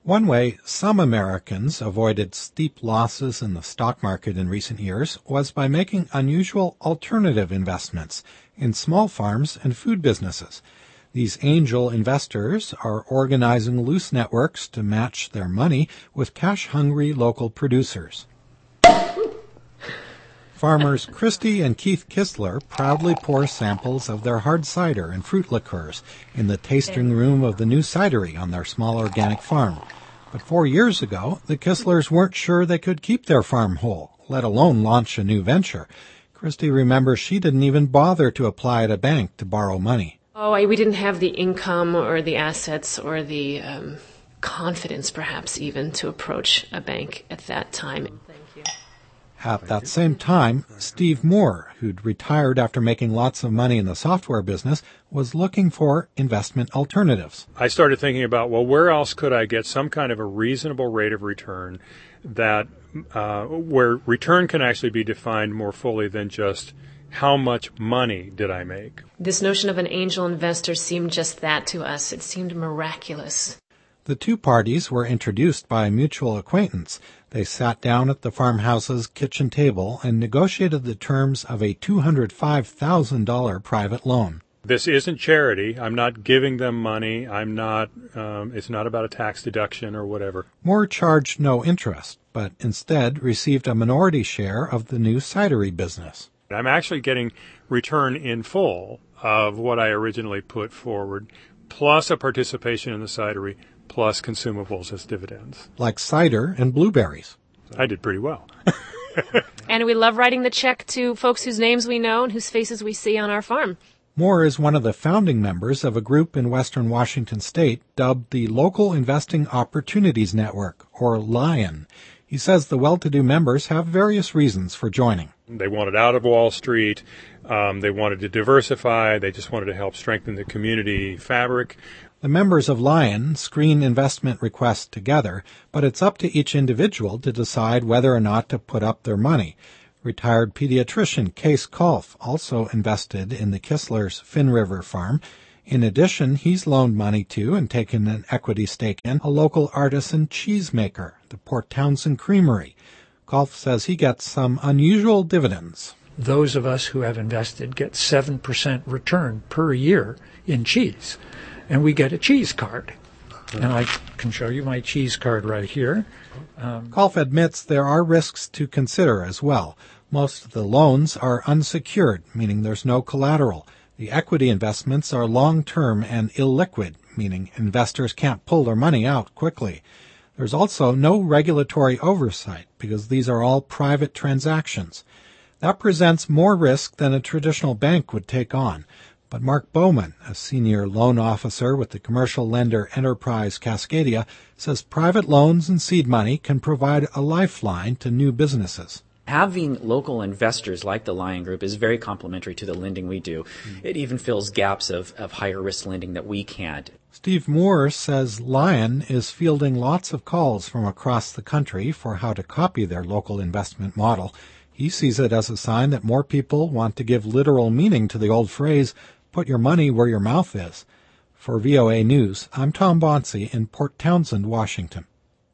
One way some Americans avoided steep losses in the stock market in recent years was by making unusual alternative investments in small farms and food businesses. These angel investors are organizing loose networks to match their money with cash-hungry local producers. Farmers Christy and Keith Kistler proudly pour samples of their hard cider and fruit liqueurs in the tasting room of the new cidery on their small organic farm. But 4 years ago, the Kistlers weren't sure they could keep their farm whole, let alone launch a new venture. Christy remembers she didn't even bother to apply at a bank to borrow money. We didn't have the income or the assets or the confidence, perhaps even, to approach a bank at that time. At that same time, Steve Moore, who'd retired after making lots of money in the software business, was looking for investment alternatives. I started thinking about, where else could I get some kind of a reasonable rate of return that where return can actually be defined more fully than just how much money did I make. This notion of an angel investor seemed just that to us. It seemed miraculous. The two parties were introduced by a mutual acquaintance. They sat down at the farmhouse's kitchen table and negotiated the terms of a $205,000 private loan. This isn't charity. I'm not giving them money. I'm not. It's not about a tax deduction or whatever. Moore charged no interest, but instead received a minority share of the new cidery business. I'm actually getting return in full of what I originally put forward, plus a participation in the cidery, plus consumables as dividends. Like cider and blueberries. I did pretty well. And we love writing the check to folks whose names we know and whose faces we see on our farm. Moore is one of the founding members of a group in western Washington state dubbed the Local Investing Opportunities Network, or LION. He says the well-to-do members have various reasons for joining. They wanted out of Wall Street. They wanted to diversify. They just wanted to help strengthen the community fabric. The members of LION screen investment requests together, but it's up to each individual to decide whether or not to put up their money. Retired pediatrician Case Kolf also invested in the Kistlers' Fin River farm. In addition, he's loaned money to and taken an equity stake in a local artisan cheesemaker, the Port Townsend Creamery. Kolf says he gets some unusual dividends. Those of us who have invested get 7% return per year in cheese. And we get a cheese card. And I can show you my cheese card right here. Kolf admits there are risks to consider as well. Most of the loans are unsecured, meaning there's no collateral. The equity investments are long-term and illiquid, meaning investors can't pull their money out quickly. There's also no regulatory oversight because these are all private transactions. That presents more risk than a traditional bank would take on. But Mark Bowman, a senior loan officer with the commercial lender Enterprise Cascadia, says private loans and seed money can provide a lifeline to new businesses. Having local investors like the LION Group is very complementary to the lending we do. It even fills gaps of higher risk lending that we can't. Steve Moore says LION is fielding lots of calls from across the country for how to copy their local investment model. He sees it as a sign that more people want to give literal meaning to the old phrase, put your money where your mouth is. For VOA News, I'm Tom Bonsey in Port Townsend, Washington.